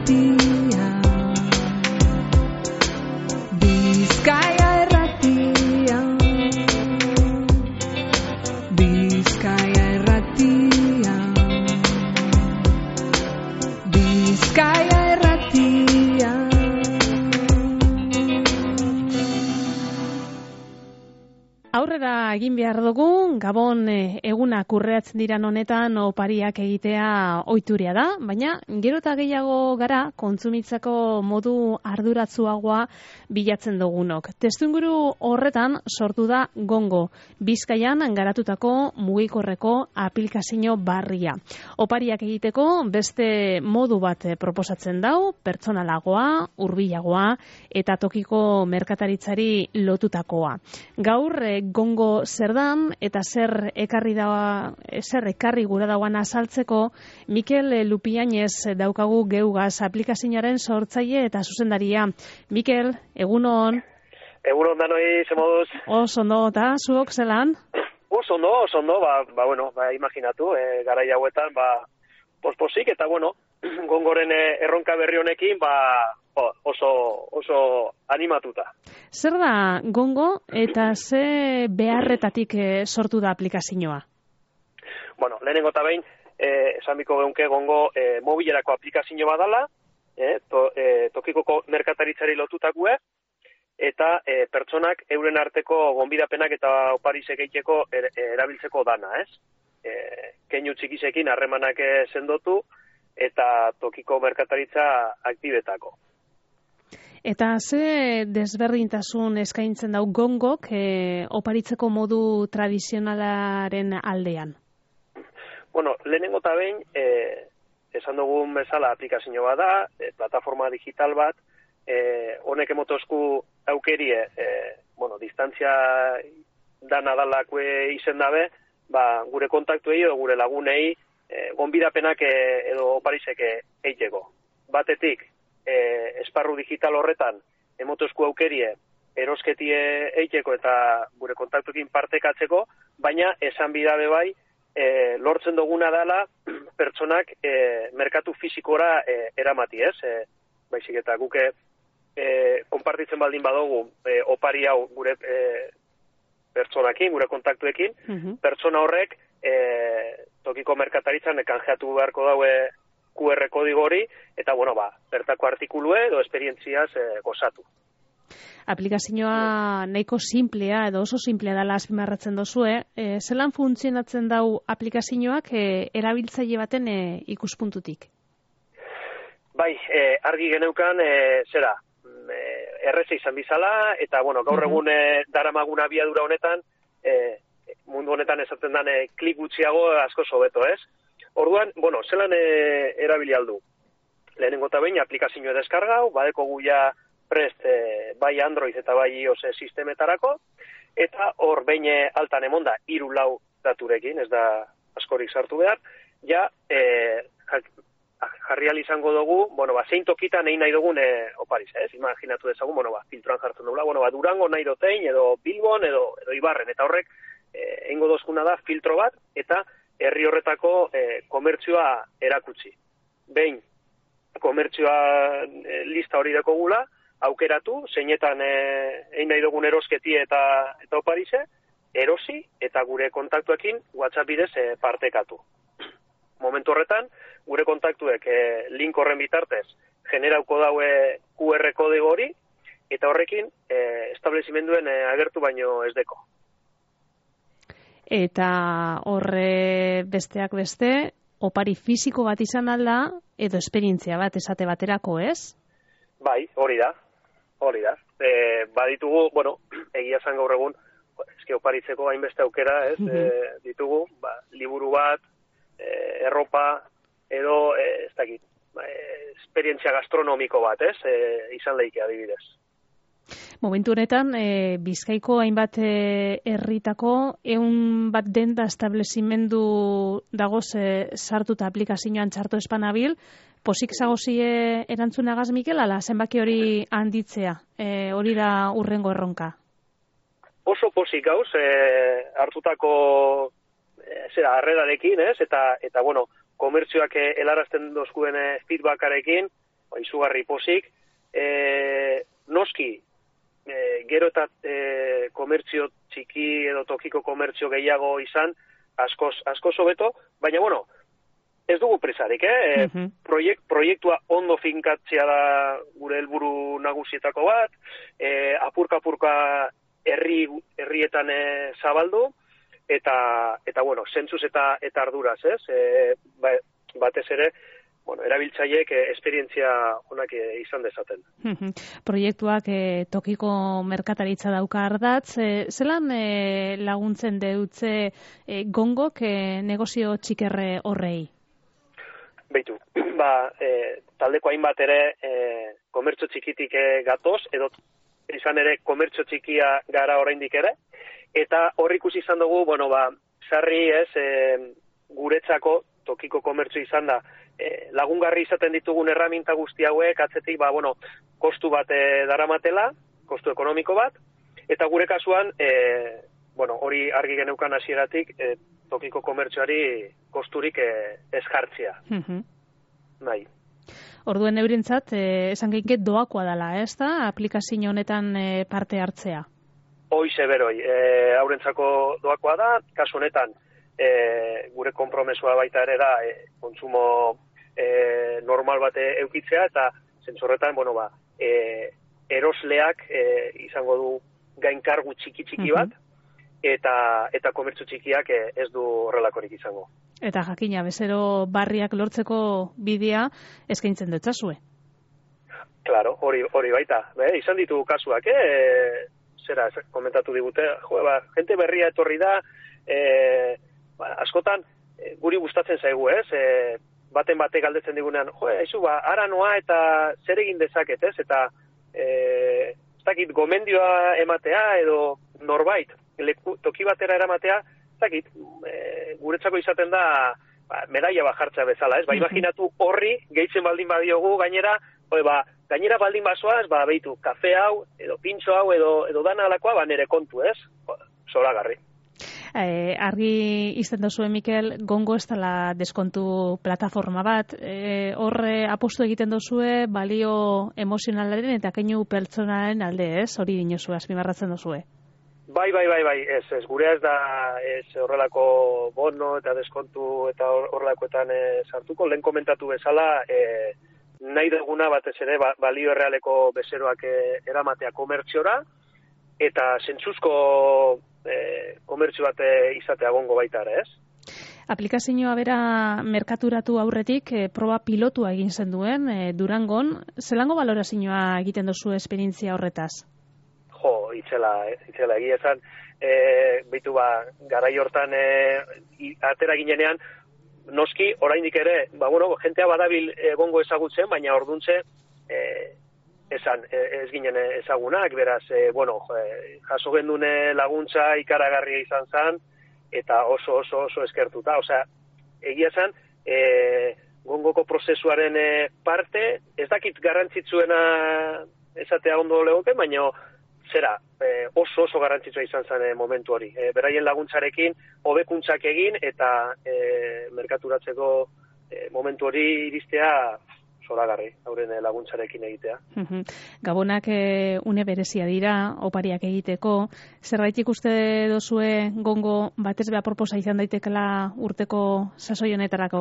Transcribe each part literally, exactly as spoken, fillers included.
irratia, Bizkaia irratia, Bizkaia irratia, Bizkaia irratia. Aurrera egin behar dugu, Gabon eh, egunak urreatzen diran honetan opariak egitea ohituria da, baina gero eta gehiago gara kontsumitzeko modu arduratsuagoa bilatzen dugunok. Testuinguru horretan sortu da Gongo, Bizkaian garatutako mugikorreko aplikazio barria. Opariak egiteko beste modu bat proposatzen dau, pertsonalagoa, hurbilagoa eta tokiko merkataritzari lotutakoa. Gaur eh, Gongo zer dan eta zer ekarri da, zer ekarri gura dauan azaltzeko, Mikel Lupiañez daukagu geugaz aplikazioaren sortzaile eta zuzendaria. Mikel, egunon. Egunon danoi, ze moduz? Oso ondo, eta zuok zelan? Oso ondo, oso ondo, ba, ba bueno, ba, imaginatu, e, garai hauetan, ba, posposik, eta bueno, Gongoren erronka berri honekin, ba, oso, oso animatuta. Zer da Gongo eta ze beharretatik sortu da aplikazioa? Bueno, lehenengo eta behin, eh, esan biko geunke Gongo eh, mobilerako aplikazio badala, eh, to, eh, tokikoko merkataritzari lotutakue, eta eh, pertsonak euren arteko gonbidapenak eta oparizek egiteko er, erabiltzeko dana, ez? Eh, keinu txikisekin harremanak sendotu eta tokiko merkataritza aktibetako. Eta ze desberdintasun eskaintzen dau Gongok e, oparitzeko modu tradizionalaren aldean? Bueno, lehenengo eta behin, e, esan dugun bezala aplikazio bat da, e, plataforma digital bat, e, honek emotozku aukerie, e, bueno, distantzia dana dalakue izen dabe, ba, gure kontaktuei edo gure lagunei e, gonbidapenak e, edo oparizek eiteko. Batetik, E, esparru digital horretan emotozko aukerie erosketie eiteko eta gure kontaktuekin partekatzeko, baina esan bidabe bai e, lortzen duguna dela pertsonak e, merkatu fizikora e, eramati, ez? E, baizik eta guke e, konpartitzen baldin badugu e, opari hau gure e, pertsonakin, gure kontaktuekin, uh-huh. Pertsona horrek e, tokiko merkataritzan kanjeatu beharko daue Q R kodigo hori, eta, bueno, ba, bertako artikulue edo esperientziaz e, gozatu. Aplikazioa nahiko simplea edo oso simplea dela azpimarratzen dozue. E, zelan funtzionatzen dau aplikazioak e, erabiltzaile baten e, ikuspuntutik? Bai, e, argi geneukan, e, zera, e, erreza izan bizala, eta, bueno, gaur egun e, daramagun abiadura honetan, e, mundu honetan esaten dan e, klik gutxiago asko sobeto, ez? Orduan, bueno, zelan e, erabili aldu. Lehenengo eta behin aplikazioa deskargau, badeko guia prest e, bai Android eta bai iOS sistemetarako, eta hor behin altan emonda hiru lau daturekin, ez da askorik sartu behar, ja e, jarrial izango dugu, bueno, ba, zein tokitan egin nahi dugun e, opariz, ez? Imaginatu dezagun, bueno, ba, filtroan jartzen dugula, bueno, ba, Durango nahi dotein, edo Bilbon, edo, edo Ibarren, eta horrek, e, eingo dozkuna da filtro bat, eta herri horretako e, komertzioa erakutsi. Behin, komertzioa e, lista hori dako gula, aukeratu, zeinetan e, egin nahi dugun erosketi eta, eta oparize, erosi eta gure kontaktuekin WhatsApp bidez e, partekatu. Momentu horretan, gure kontaktuek e, link horren bitartez generauko daue Q R kodigo hori, eta horrekin e, establezimenduen e, agertu baino ez deko. Eta horre besteak beste, opari fisiko bat izan alda, edo esperientzia bat esate baterako, ez? Bai, hori da, hori da. E, baditugu, bueno, egia zan gaur egun, eski oparitzeko hainbeste aukera, ez? E, ditugu, ba, liburu bat, e, erropa, edo, e, ez dakit, e, esperientzia gastronomiko bat, ez? E, izan leike adibidez. Momentu honetan, e, Bizkaiko hainbat e, herritako ehun bat denda establezimendu dagoz e, sartuta aplikazioan txarto espanabil, posik zagozie erantzunagaz, Mikel, ala zenbaki hori handitzea, e, hori da urrengo erronka? Oso posik gauz, e, hartutako e, zera, arredarekin, ez? Eta, eta bueno, komertzioak helarazten dozkuen feedbackarekin, izugarri pozik, e, noski, e, gero eta e, komertzio txiki edo tokiko komertzio gehiago izan, askoz, askoz hobeto, baina, bueno, ez dugu presarik, eh? Uh-huh. Proiekt, proiektua ondo finkatzea da gure helburu nagusietako bat, e, apurka-apurka herri, herrietan e, zabaldu, eta, eta bueno, zentzuz eta, eta arduraz, ez? E, ba, batez ere, bueno, erabiltzaileek e, esperientzia onak e, izan dezaten. Uh-huh. Proiektuak e, tokiko merkataritza dauka ardatz, e, zelan e, laguntzen deutze e, gongok e, negozio txikerre horrei? Beitu, ba, e, taldeko hainbat ere e, komertzio txikitik e, gatoz, edo izan ere komertzio txikia gara oraindik ere, eta hor ikusi izan dugu, bueno, ba, sarri ez, e, guretzako tokiko komertzio izan da, e, lagungarri izaten ditugun erraminta guzti hauek, atzetik, ba, bueno, kostu bat e, daramatela, kostu ekonomiko bat, eta gure kasuan, e, bueno, hori argi geneukan hasieratik, e, tokiko komertzioari kosturik eh, ez jartzea. Uh-huh. Bai. Orduen eurentzat, eh, esan geinke doakoa dela, ez da? Aplikazio honetan eh, parte hartzea. Hoize beroi, eh, haurentzako doakoa da, kasu honetan eh, gure konpromesua baita ere da eh, kontsumo eh, normal bat eukitzea, eta zentzorretan, bueno, ba, eh, erosleak eh, izango du gainkargu txiki-txiki bat, uh-huh. eta eta komertzio txikiak ez du horrelakorik izango. Eta jakina, bezero barriak lortzeko bidea eskaintzen dutzazue. Claro, hori hori baita. Be, izan ditu kasuak, eh? Zera, komentatu digute, jo, ba, jente berria etorri da, eh, ba, askotan, eh, guri gustatzen zaigu, ez? Eh, baten batek galdetzen digunean, jo, aizu, ba, ara noa eta zer egin dezaket, ez? Eta, eh, ez dakit, gomendioa ematea edo norbait, leku, toki batera eramatea, zakit, e, guretzako izaten da ba, medaia bajartzea bezala, ez? Ba, imaginatu horri, gehitzen baldin badiogu, gainera, oe, ba, gainera baldin basoaz, ba, behitu, kafe hau, edo pintxo hau, edo, edo dana alakoa, ba, nere kontu, ez? Zoragarri. Eh, argi izten dozue, Mikel, gongo ez dela deskontu plataforma bat. Eh, Horre apostu egiten dozue, balio emozionalaren eta keinu pertsonalen alde, ez? Hori dinozue, azpimarratzen dozue. Bai, bai, bai, bai, ez, ez, gurea ez da ez horrelako bono eta deskontu eta horrelakoetan e, sartuko, lehen komentatu bezala, e, nahi duguna batez ere ba, balio errealeko bezeroak e, eramatea komertziora, eta zentzuzko e, komertzio bat e, izatea gongo baita ere, ez? Aplikazioa bera merkaturatu aurretik e, proba pilotua egin zen duen, e, Durangon, zelango balorazioa egiten duzu esperientzia horretaz? Jo, itzela, eh? itzela, egia esan, e, behitu ba, garai hortan e, atera ginenean, noski, oraindik ere, ba, bueno, jentea badabil egongo ezagutzen, baina orduntze, e, esan, e, ez ginen ezagunak, beraz, e, bueno, e, jaso gendune laguntza ikaragarria izan zen, eta oso, oso, oso eskertuta, osea, egia esan, e, gongoko prozesuaren e, parte, ez dakit garrantzitsuena esatea ondo legoke, baina, zera, eh, oso oso garrantzitsua izan zen eh, momentu hori. Eh, beraien laguntzarekin hobekuntzak egin eta eh, merkaturatzeko eh, momentu hori iristea zoragarri, hauren eh, laguntzarekin egitea. Uh-huh. Gabonak eh, une berezia dira, opariak egiteko. Zerbaitik uste dozue gongo batez beha proposa izan daitekela urteko sasoi honetarako?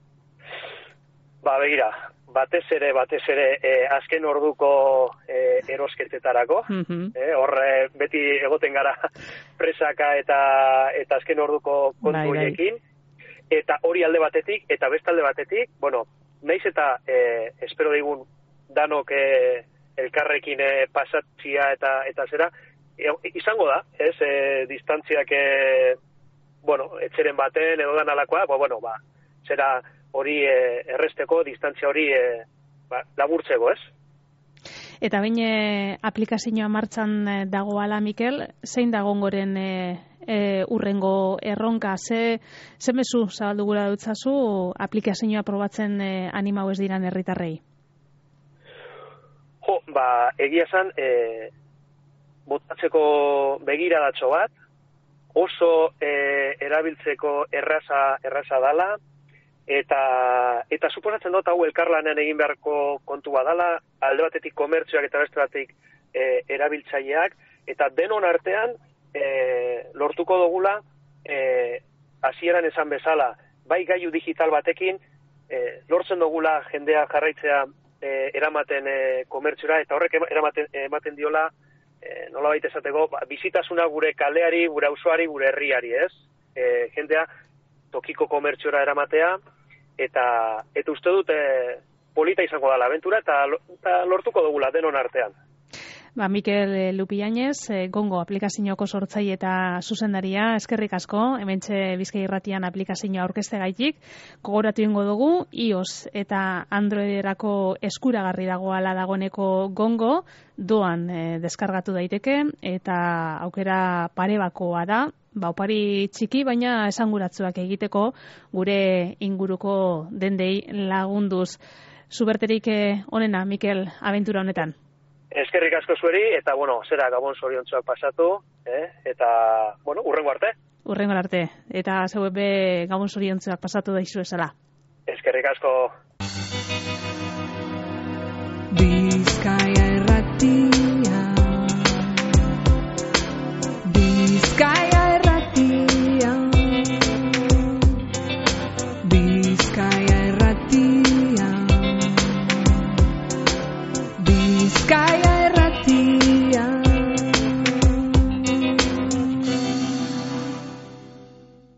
Ba, begira, batez ere, batez ere, eh, azken orduko eh, erosketetarako. Uh-huh. eh, Horre beti egoten gara presaka eta eta azken orduko kontu horiekin. Eta hori alde batetik, eta beste alde batetik, bueno, naiz eta eh, espero digun danok eh, elkarrekin eh, pasatzia eta eta zera, e, izango da, ez, eh, distantziak, eh, bueno, etxeren baten edo dan alakoa, bo, bueno, ba, zera, hori e, erresteko, distantzia hori e, ba, laburtzeko, ez? Eta bain e, aplikazioa martxan dagoala, Mikel, zein dagongoren e, e, urrengo erronka, ze, ze mezu zabaldu gura dutzazu aplikazioa probatzen e, animau ez diran herritarrei? Jo, ba, egia esan, e, botatzeko begiradatxo bat, oso e, erabiltzeko erraza, erraza dala, eta eta suposatzen dut hau elkarlanean egin beharko kontu badala, alde batetik komertzioak eta beste batetik e, erabiltzaileak, eta denon artean e, lortuko dugula e, hasieran esan bezala, bai gailu digital batekin, e, lortzen dugula jendea jarraitzea e, eramaten e, komertziora, eta horrek eramaten, ematen diola, e, nolabait esateko, ba, bizitasuna gure kaleari, gure auzoari, gure herriari, ez? E, jendea tokiko komertziora eramatea, eta eta uste dut e, polita izango dela abentura, eta, eta lortuko dugula denon artean. Ba, Mikel Lupiañez, Gongo aplikazioko sortzaile eta zuzendaria, eskerrik asko, hementxe Bizkai Irratian aplikazioa aurkeztegaitik, gogoratu ingo dugu, iOS eta Androiderako eskuragarri dagoala dagoeneko Gongo, doan e, deskargatu daiteke, eta aukera parebakoa da, ba, opari txiki, baina esanguratsuak egiteko gure inguruko dendei lagunduz. Zuberterik onena, Mikel, abentura honetan. Eskerrik asko zueri, eta, bueno, zera gabon zoriontzuak pasatu, eh? Eta, bueno, urrengo arte. Urrengo arte, eta zeu be gabon zoriontzuak pasatu daizu ezala. Eskerrik asko. Be